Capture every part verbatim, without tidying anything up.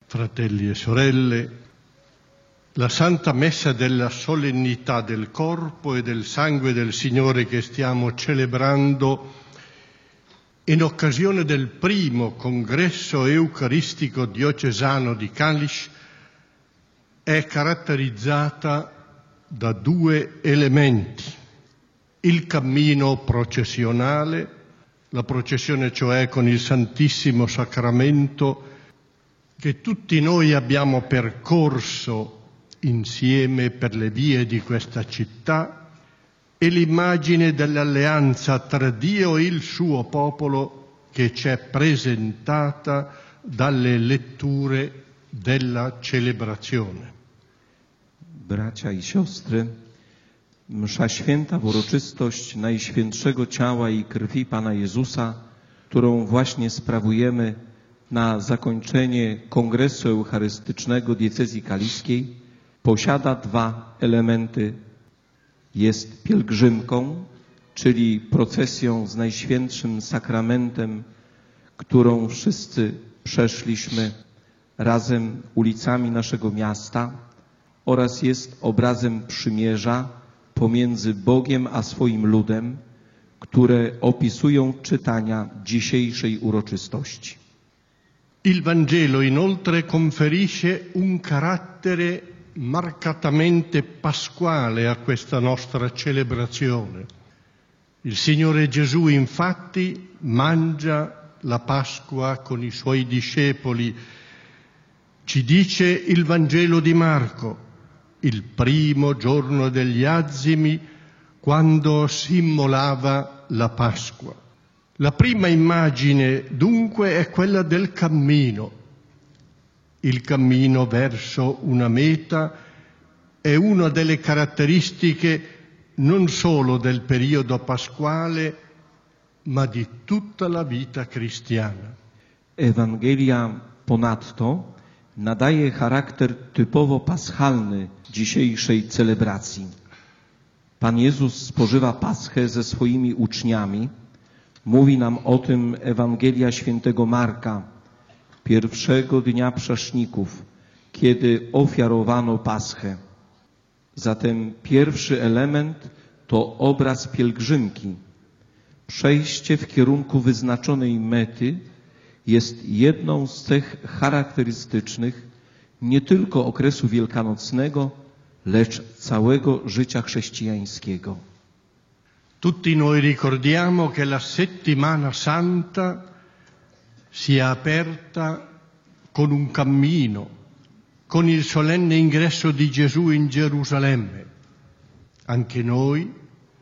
fratelli e sorelle, la Santa Messa della solennità del corpo e del sangue del Signore che stiamo celebrando in occasione del primo congresso eucaristico diocesano di Kalisz è caratterizzata da due elementi: il cammino processionale, la processione cioè con il Santissimo Sacramento che tutti noi abbiamo percorso insieme per le vie di questa città, e l'immagine dell'alleanza tra Dio e il suo popolo che ci è presentata dalle letture della celebrazione. Bracia i siostry, msza święta w uroczystość Najświętszego Ciała i Krwi Pana Jezusa, którą właśnie sprawujemy na zakończenie Kongresu Eucharystycznego Diecezji Kaliskiej, posiada dwa elementy. Jest pielgrzymką, czyli procesją z Najświętszym Sakramentem, którą wszyscy przeszliśmy razem ulicami naszego miasta, oraz jest obrazem przymierza pomiędzy Bogiem a swoim ludem, które opisują czytania dzisiejszej uroczystości. Il Vangelo inoltre conferisce un carattere marcatamente pasquale a questa nostra celebrazione. Il Signore Gesù infatti mangia la Pasqua con i Suoi discepoli. Ci dice il Vangelo di Marco, il primo giorno degli azimi, quando si immolava la Pasqua. La prima immagine dunque è quella del cammino. Il cammino verso una meta è una delle caratteristiche non solo del periodo pasquale, ma di tutta la vita cristiana. Ewangelia ponadto nadaje charakter typowo paschalny dzisiejszej celebracji. Pan Jezus spożywa Paschę ze swoimi uczniami. Mówi nam o tym Ewangelia świętego Marka, pierwszego dnia Prześników, kiedy ofiarowano Paschę. Zatem pierwszy element to obraz pielgrzymki. Przejście w kierunku wyznaczonej mety jest jedną z cech charakterystycznych nie tylko okresu wielkanocnego, lecz całego życia chrześcijańskiego. Tutti noi ricordiamo che la settimana santa si è aperta con un cammino, con il solenne ingresso di Gesù in Gerusalemme. Anche noi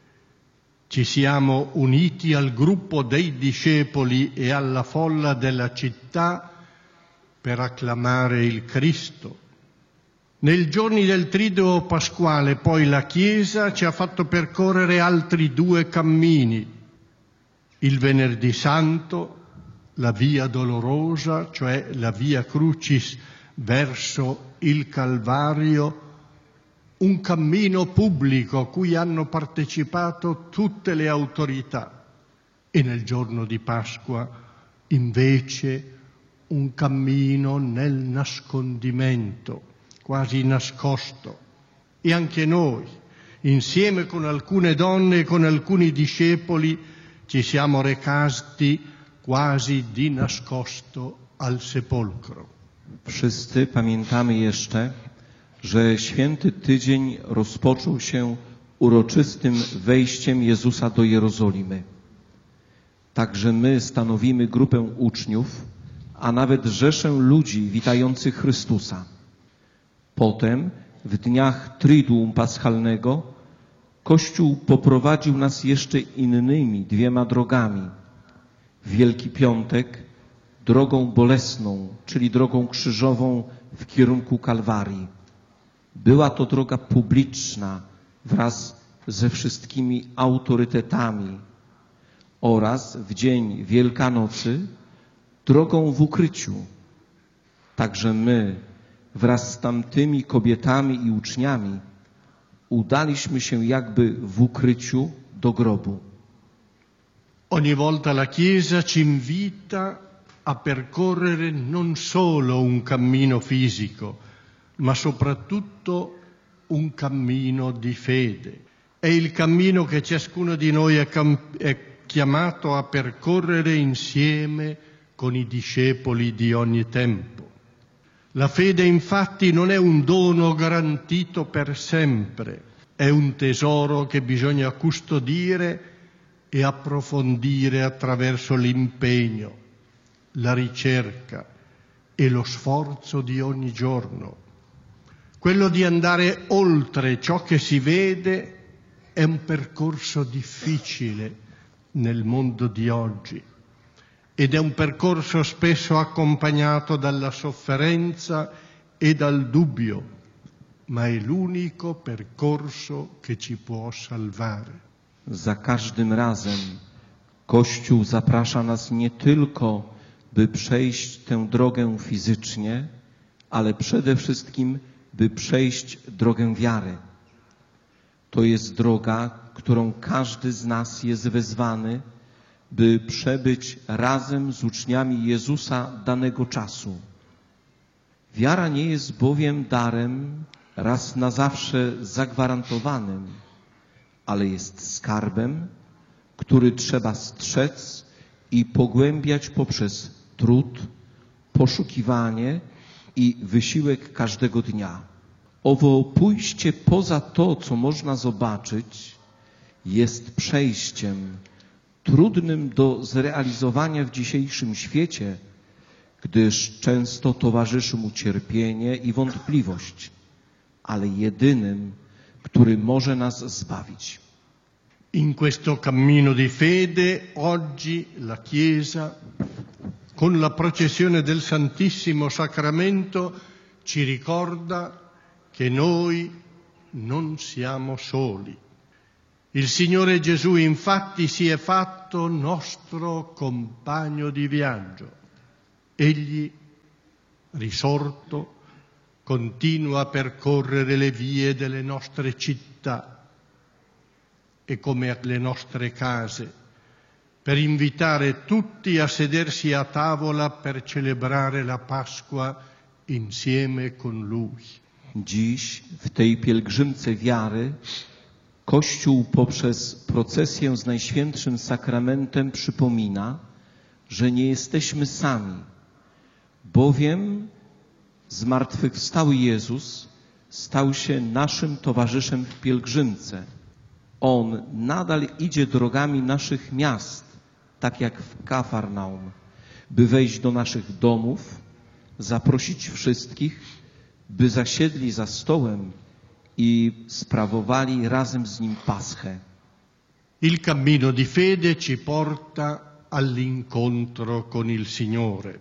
ci siamo uniti al gruppo dei discepoli e alla folla della città per acclamare il Cristo. Nei giorni del Triduo Pasquale poi la Chiesa ci ha fatto percorrere altri due cammini. Il Venerdì Santo, la Via Dolorosa, cioè la Via Crucis verso il Calvario, un cammino pubblico a cui hanno partecipato tutte le autorità. E nel giorno di Pasqua, invece, un cammino nel nascondimento, quasi nascosto. E anche noi, insieme con alcune donne e con alcuni discepoli, ci siamo recati quasi di nascosto al sepolcro. Wszyscy pamiętamy jeszcze, że święty tydzień rozpoczął się uroczystym wejściem Jezusa do Jerozolimy. Także my stanowimy grupę uczniów, a nawet rzeszę ludzi witających Chrystusa. Potem, w dniach Triduum Paschalnego, Kościół poprowadził nas jeszcze innymi dwiema drogami. W Wielki Piątek drogą bolesną, czyli drogą krzyżową w kierunku Kalwarii. Była to droga publiczna wraz ze wszystkimi autorytetami oraz w dzień Wielkanocy drogą w ukryciu. Także my wraz z tamtymi kobietami i uczniami udaliśmy się jakby w ukryciu do grobu. Ogni volta la Chiesa ci invita a percorrere non solo un cammino fisico, ma soprattutto un cammino di fede. È il cammino che ciascuno di noi è, cam- è chiamato a percorrere insieme con i discepoli di ogni tempo. La fede, infatti, non è un dono garantito per sempre, è un tesoro che bisogna custodire e approfondire attraverso l'impegno, la ricerca e lo sforzo di ogni giorno. Quello di andare oltre ciò che si vede è un percorso difficile nel mondo di oggi ed è un percorso spesso accompagnato dalla sofferenza e dal dubbio, ma è l'unico percorso che ci può salvare. Za każdym razem Kościół zaprasza nas nie tylko, by przejść tę drogę fizycznie, ale przede wszystkim, by przejść drogę wiary. To jest droga, którą każdy z nas jest wezwany, by przebyć razem z uczniami Jezusa danego czasu. Wiara nie jest bowiem darem raz na zawsze zagwarantowanym, ale jest skarbem, który trzeba strzec i pogłębiać poprzez trud, poszukiwanie i wysiłek każdego dnia. Owo pójście poza to, co można zobaczyć, jest przejściem trudnym do zrealizowania w dzisiejszym świecie, gdyż często towarzyszy mu cierpienie i wątpliwość, ale jedynym, który może nas zbawić. In questo cammino di fede, oggi la Chiesa, con la processione del Santissimo Sacramento, ci ricorda che noi non siamo soli. Il Signore Gesù infatti si è fatto nostro compagno di viaggio. Egli, risorto, continua a percorrere le vie delle nostre città e come alle nostre case, per invitare tutti a sedersi a tavola per celebrare la Pasqua insieme con Lui. Dziś w tej pielgrzymce wiary Kościół poprzez procesję z Najświętszym Sakramentem przypomina, że nie jesteśmy sami, bowiem zmartwychwstały Jezus stał się naszym towarzyszem w pielgrzymce. On nadal idzie drogami naszych miast, tak jak w Kafarnaum, by wejść do naszych domów, zaprosić wszystkich, by zasiedli za stołem i sprawowali razem z Nim Paschę. Il cammino di fede ci porta all'incontro con il Signore.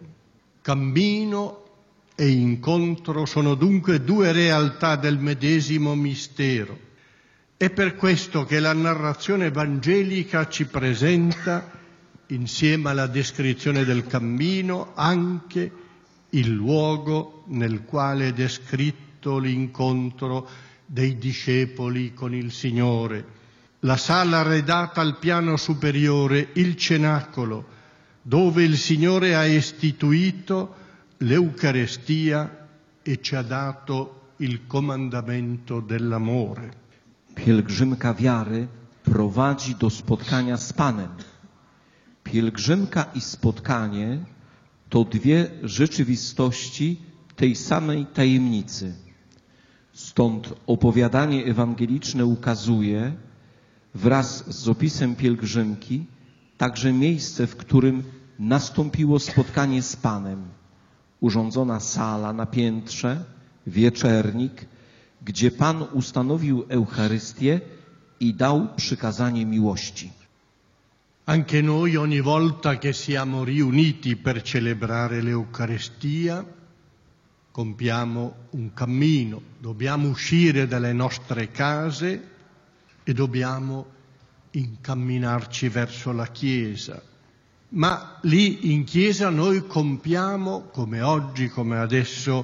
Cammino e incontro sono dunque due realtà del medesimo mistero. È per questo che la narrazione evangelica ci presenta, insieme alla descrizione del cammino, anche il luogo nel quale è descritto l'incontro dei discepoli con il Signore, la sala arredata al piano superiore, il cenacolo, dove il Signore ha istituito l'Eucarestia e ci ha dato il comandamento dell'amore. Pielgrzymka wiary prowadzi do spotkania z Panem. Pielgrzymka i spotkanie to dwie rzeczywistości tej samej tajemnicy. Stąd opowiadanie ewangeliczne ukazuje wraz z opisem pielgrzymki także miejsce, w którym nastąpiło spotkanie z Panem. Urządzona sala na piętrze, wieczernik, gdzie Pan ustanowił Eucharystię i dał przykazanie miłości. Anche noi ogni volta che siamo riuniti per celebrare l'Eucaristia compiamo un cammino, dobbiamo uscire dalle nostre case e dobbiamo incamminarci verso la Chiesa. Ma lì in Chiesa noi compiamo, come oggi, come adesso,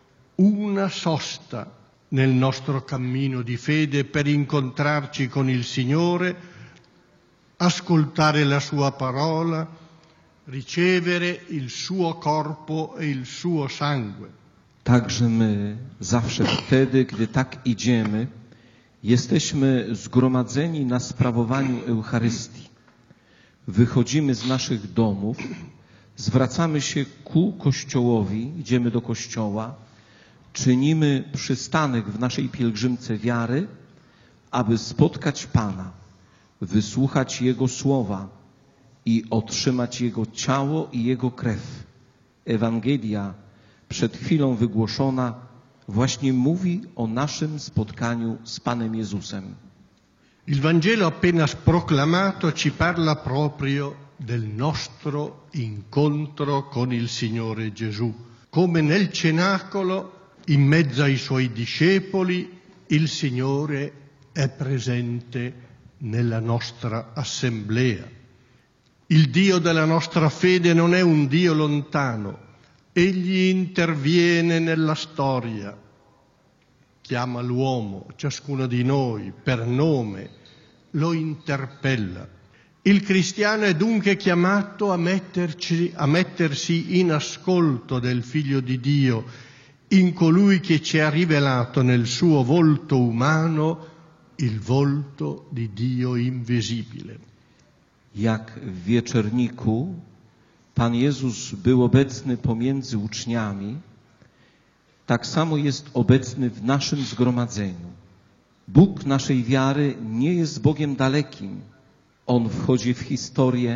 una sosta nel nostro cammino di fede per incontrarci con il Signore, ascoltare la Sua parola, ricevere il suo corpo e il suo sangue. Także my zawsze wtedy, gdy tak idziemy, jesteśmy zgromadzeni na sprawowaniu Eucharystii. Wychodzimy z naszych domów, zwracamy się ku Kościołowi, idziemy do Kościoła, czynimy przystanek w naszej pielgrzymce wiary, aby spotkać Pana, wysłuchać Jego słowa i otrzymać Jego ciało i Jego krew. Ewangelia przed chwilą wygłoszona właśnie mówi o naszym spotkaniu z Panem Jezusem. Il Vangelo appena proclamato ci parla proprio del nostro incontro con il Signore Gesù. Come nel cenacolo, in mezzo ai Suoi discepoli, il Signore è presente nella nostra assemblea. Il Dio della nostra fede non è un Dio lontano. Egli interviene nella storia, chiama l'uomo, ciascuno di noi, per nome, lo interpella. Il cristiano è dunque chiamato a, metterci, a mettersi in ascolto del Figlio di Dio, in colui che ci ha rivelato nel suo volto umano il volto di Dio invisibile. Jak w wieczerniku Pan Jezus był obecny pomiędzy uczniami, tak samo jest obecny w naszym zgromadzeniu. Bóg naszej wiary nie jest Bogiem dalekim. On wchodzi w historię,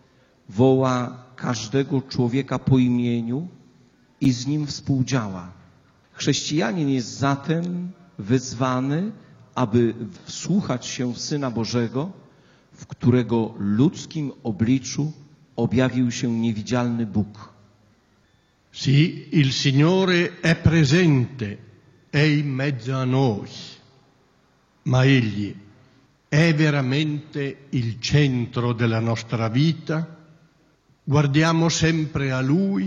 woła każdego człowieka po imieniu i z nim współdziała. Chrześcijanin jest zatem wezwany, aby wsłuchać się w Syna Bożego, w którego ludzkim obliczu objawił się niewidzialny Bóg. Sì, il Signore è presente, è in mezzo a noi, ma Egli è veramente il centro della nostra vita? Guardiamo sempre a Lui?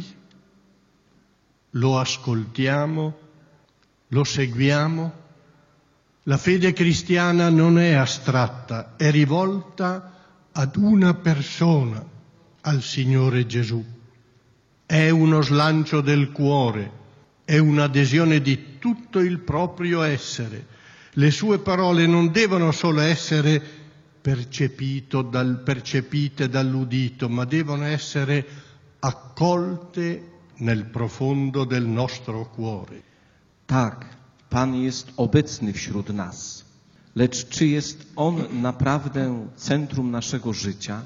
Lo ascoltiamo? Lo seguiamo? La fede cristiana non è astratta, è rivolta ad una persona, al Signore Gesù. È uno slancio del cuore, è un'adesione di tutto il proprio essere. Le sue parole non devono solo essere percepito dal, percepite dall'udito, ma devono essere accolte nel profondo del nostro cuore. Tak, Pan jest obecny wśród nas, lecz czy jest On naprawdę centrum naszego życia?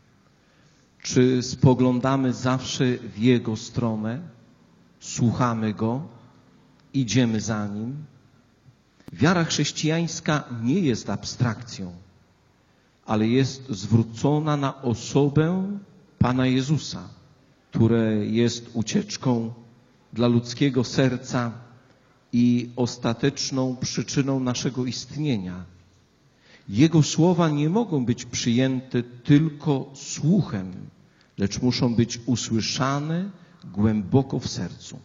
Czy spoglądamy zawsze w Jego stronę, słuchamy Go, idziemy za Nim? Wiara chrześcijańska nie jest abstrakcją, ale jest zwrócona na osobę Pana Jezusa, które jest ucieczką dla ludzkiego serca i ostateczną przyczyną naszego istnienia. Jego słowa nie mogą być przyjęte tylko słuchem, lecz muszą być usłyszane głęboko w sercu.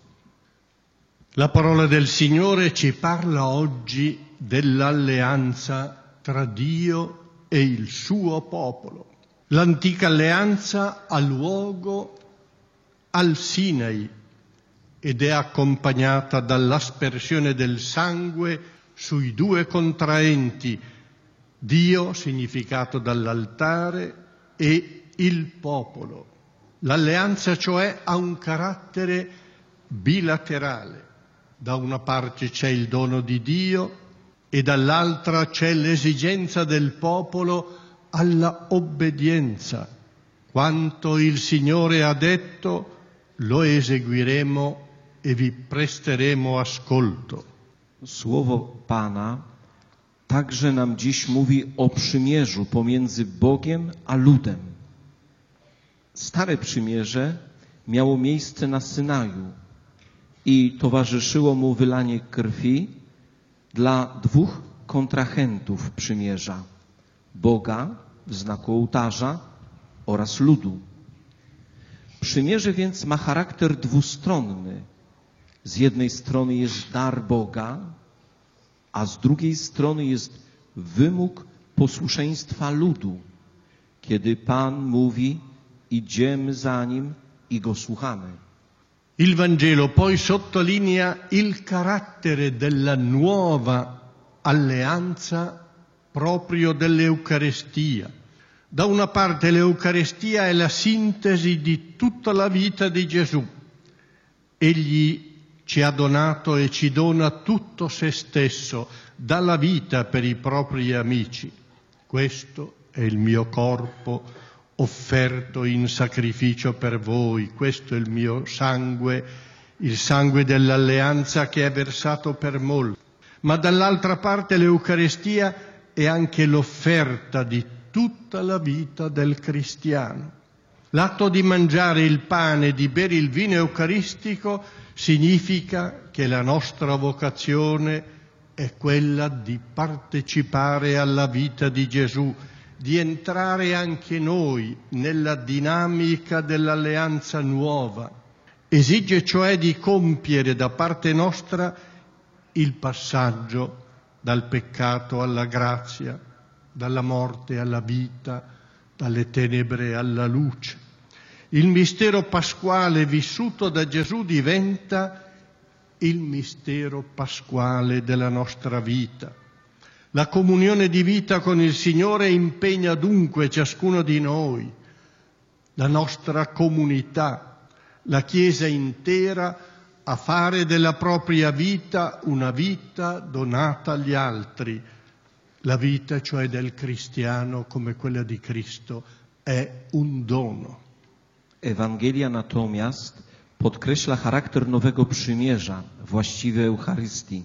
La parola del Signore ci parla oggi dell'alleanza tra Dio e il suo popolo. L'antica alleanza ha luogo al Sinai ed è accompagnata dall'aspersione del sangue sui due contraenti, Dio, significato dall'altare, e il popolo. L'alleanza, cioè, ha un carattere bilaterale. Da una parte c'è il dono di Dio e dall'altra c'è l'esigenza del popolo alla obbedienza. Quanto il Signore ha detto, lo eseguiremo e vi presteremo ascolto. Słowo Pana także nam dziś mówi o przymierzu pomiędzy Bogiem a ludem. Stare przymierze miało miejsce na Synaju i towarzyszyło mu wylanie krwi dla dwóch kontrahentów przymierza: Boga w znaku ołtarza oraz ludu. Przymierze więc ma charakter dwustronny. Z jednej strony jest dar Boga, a z drugiej strony jest wymóg posłuszeństwa ludu, kiedy Pan mówi: idziemy za Nim i Go słuchamy. Il Vangelo poi sottolinea il carattere della nuova alleanza proprio dell'Eucarestia. Da una parte l'Eucarestia è la sintesi di tutta la vita di Gesù. Egli ci ha donato e ci dona tutto se stesso, dà la vita per i propri amici. Questo è il mio corpo offerto in sacrificio per voi, questo è il mio sangue, il sangue dell'alleanza che è versato per molti. Ma dall'altra parte l'Eucarestia è anche l'offerta di tutta la vita del cristiano. L'atto di mangiare il pane e di bere il vino eucaristico significa che la nostra vocazione è quella di partecipare alla vita di Gesù, di entrare anche noi nella dinamica dell'alleanza nuova. Esige cioè di compiere da parte nostra il passaggio dal peccato alla grazia, dalla morte alla vita, dalle tenebre alla luce. Il mistero pasquale vissuto da Gesù diventa il mistero pasquale della nostra vita. La comunione di vita con il Signore impegna dunque ciascuno di noi, la nostra comunità, la Chiesa intera, a fare della propria vita una vita donata agli altri. La vita, cioè del cristiano, come quella di Cristo, è un dono. Ewangelia natomiast podkreśla charakter nowego przymierza, właściwie Eucharystii.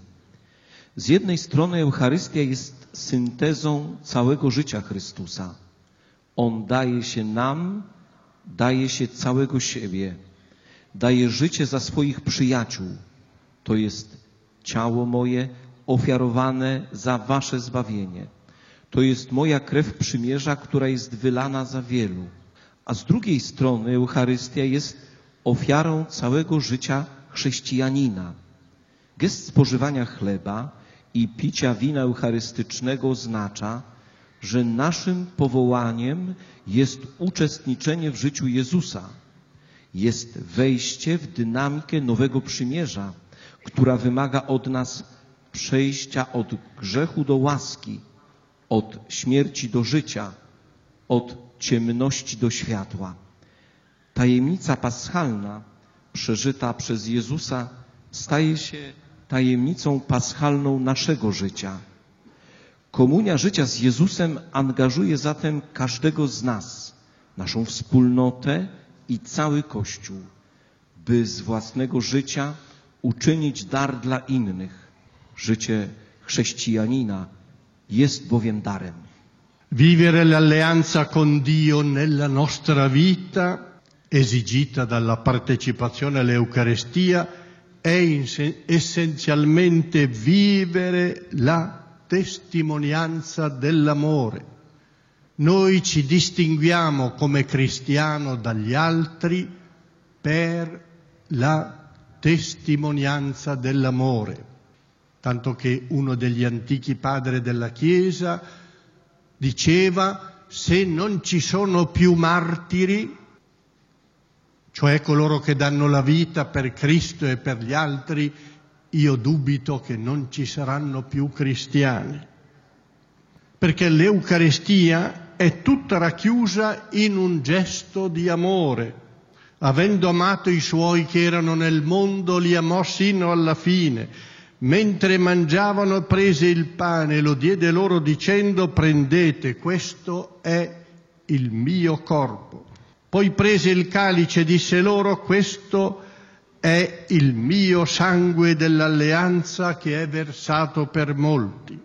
Z jednej strony Eucharystia jest syntezą całego życia Chrystusa. On daje się nam, daje się całego siebie, daje życie za swoich przyjaciół. To jest ciało moje ofiarowane za wasze zbawienie. To jest moja krew przymierza, która jest wylana za wielu. A z drugiej strony Eucharystia jest ofiarą całego życia chrześcijanina. Gest spożywania chleba i picia wina eucharystycznego oznacza, że naszym powołaniem jest uczestniczenie w życiu Jezusa. Jest wejście w dynamikę nowego przymierza, która wymaga od nas przejścia od grzechu do łaski, od śmierci do życia, od ciemności do światła. Tajemnica paschalna przeżyta przez Jezusa staje się tajemnicą paschalną naszego życia. Komunia życia z Jezusem angażuje zatem każdego z nas, naszą wspólnotę i cały Kościół, by z własnego życia uczynić dar dla innych. Życie chrześcijanina jest bowiem darem. Vivere l'alleanza con Dio nella nostra vita, esigita dalla partecipazione all'Eucarestia, è essenzialmente vivere la testimonianza dell'amore. Noi ci distinguiamo come cristiano dagli altri per la testimonianza dell'amore, tanto che uno degli antichi padri della Chiesa diceva: se non ci sono più martiri, cioè coloro che danno la vita per Cristo e per gli altri, io dubito che non ci saranno più cristiani. Perché l'Eucarestia è tutta racchiusa in un gesto di amore. Avendo amato i suoi che erano nel mondo, li amò sino alla fine. Mentre mangiavano prese il pane e lo diede loro dicendo: prendete, questo è il mio corpo. Poi prese il calice e disse loro: questo è il mio sangue dell'alleanza che è versato per molti.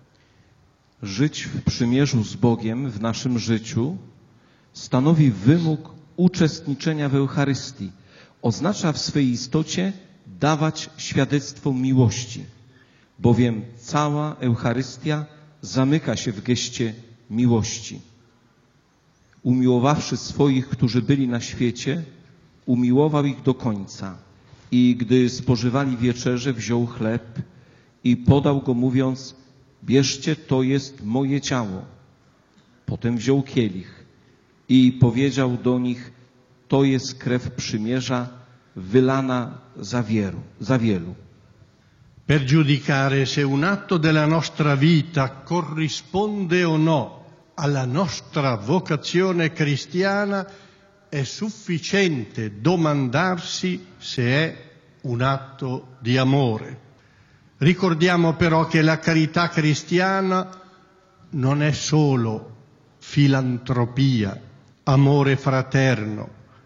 Żyć w przymierzu z Bogiem w naszym życiu stanowi wymóg uczestniczenia w Eucharystii. Oznacza w swej istocie dawać świadectwo miłości, bowiem cała Eucharystia zamyka się w geście miłości. Umiłowawszy swoich, którzy byli na świecie, umiłował ich do końca. I gdy spożywali wieczerzę, wziął chleb i podał go, mówiąc: bierzcie, to jest moje ciało. Potem wziął kielich i powiedział do nich: to jest krew przymierza wylana za wielu. Za wielu. Per giudicare se un atto della nostra vita corrisponde o no alla nostra vocazione cristiana, è sufficiente domandarsi se è un atto di amore. Ricordiamo però che la carità cristiana non è solo filantropia, amore fraterno,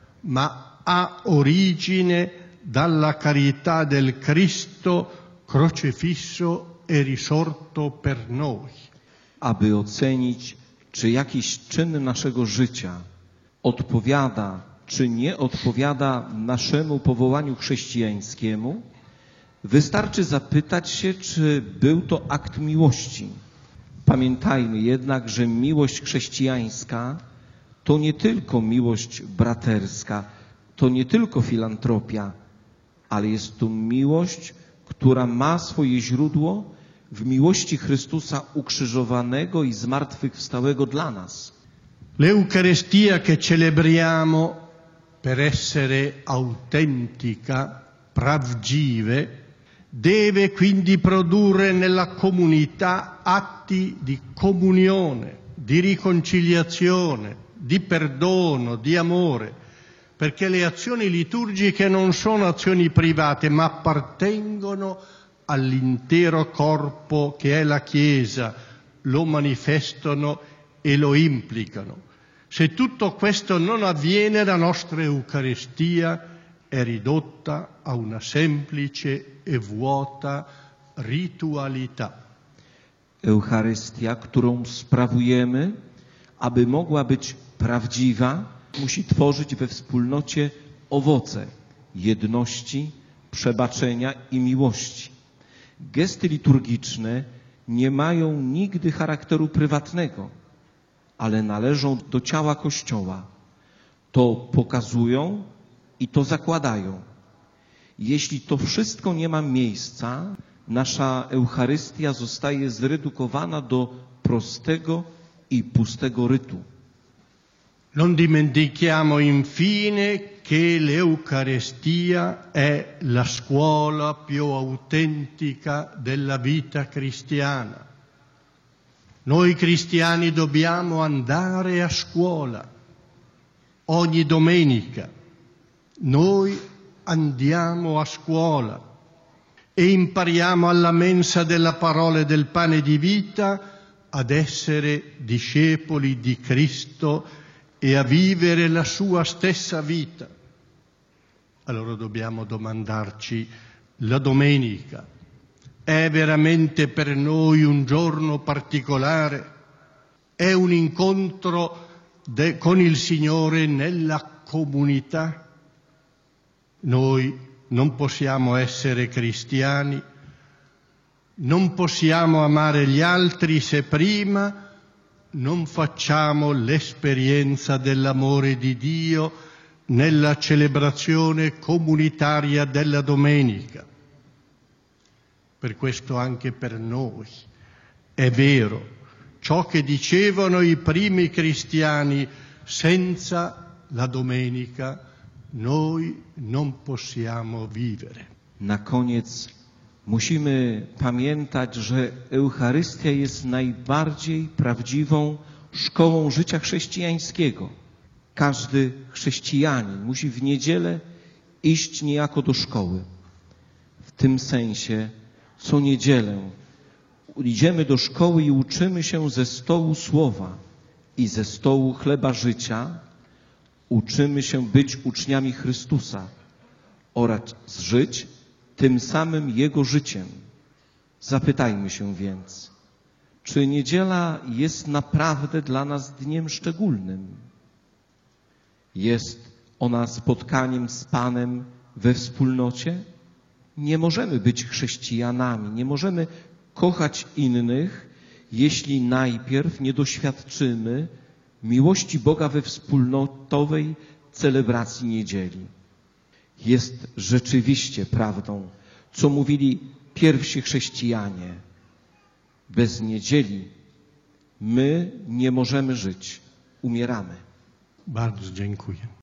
ma ha origine dalla carità del Cristo crocifisso e risorto per noi. Aby ocenić, czy jakiś czyn naszego życia odpowiada, czy nie odpowiada naszemu powołaniu chrześcijańskiemu, wystarczy zapytać się, czy był to akt miłości. Pamiętajmy jednak, że miłość chrześcijańska to nie tylko miłość braterska, to nie tylko filantropia, ale jest to miłość, która ma swoje źródło w miłości Chrystusa ukrzyżowanego i zmartwychwstałego dla nas. L'Eucaristia che celebriamo per essere autentica, pravdzive, deve quindi produrre nella comunità atti di comunione, di riconciliazione, di perdono, di amore, perché le azioni liturgiche non sono azioni private, ma appartengono all'intero corpo che è la Chiesa, lo manifestano e lo implicano. Se tutto questo non avviene, la nostra Eucaristia è ridotta a una semplice e vuota ritualità. Eucharystia, którą sprawujemy, aby mogła być prawdziwa, musi tworzyć we wspólnocie owoce jedności, przebaczenia i miłości. Gesty liturgiczne nie mają nigdy charakteru prywatnego, ale należą do ciała Kościoła. To pokazują i to zakładają. Jeśli to wszystko nie ma miejsca, nasza Eucharystia zostaje zredukowana do prostego i pustego rytu. Non dimentichiamo infine che l'Eucaristia è la scuola più autentica della vita cristiana. Noi cristiani dobbiamo andare a scuola ogni domenica. Noi andiamo a scuola e impariamo alla mensa della parola e del pane di vita ad essere discepoli di Cristo e a vivere la sua stessa vita. Allora dobbiamo domandarci, la domenica è veramente per noi un giorno particolare? È un incontro de- con il Signore nella comunità? Noi non possiamo essere cristiani, non possiamo amare gli altri se prima non facciamo l'esperienza dell'amore di Dio nella celebrazione comunitaria della domenica. Per questo anche per noi è vero ciò che dicevano i primi cristiani: senza la domenica noi non possiamo vivere. Na koniec musimy pamiętać, że Eucharystia jest najbardziej prawdziwą szkołą życia chrześcijańskiego. Każdy chrześcijanin musi w niedzielę iść niejako do szkoły. W tym sensie co niedzielę idziemy do szkoły i uczymy się ze stołu słowa i ze stołu chleba życia. Uczymy się być uczniami Chrystusa oraz żyć tym samym Jego życiem. Zapytajmy się więc, czy niedziela jest naprawdę dla nas dniem szczególnym? Jest ona spotkaniem z Panem we wspólnocie? Nie możemy być chrześcijanami, nie możemy kochać innych, jeśli najpierw nie doświadczymy miłości Boga we wspólnotowej celebracji niedzieli. Jest rzeczywiście prawdą, co mówili pierwsi chrześcijanie. Bez niedzieli my nie możemy żyć, umieramy. Bardzo dziękuję.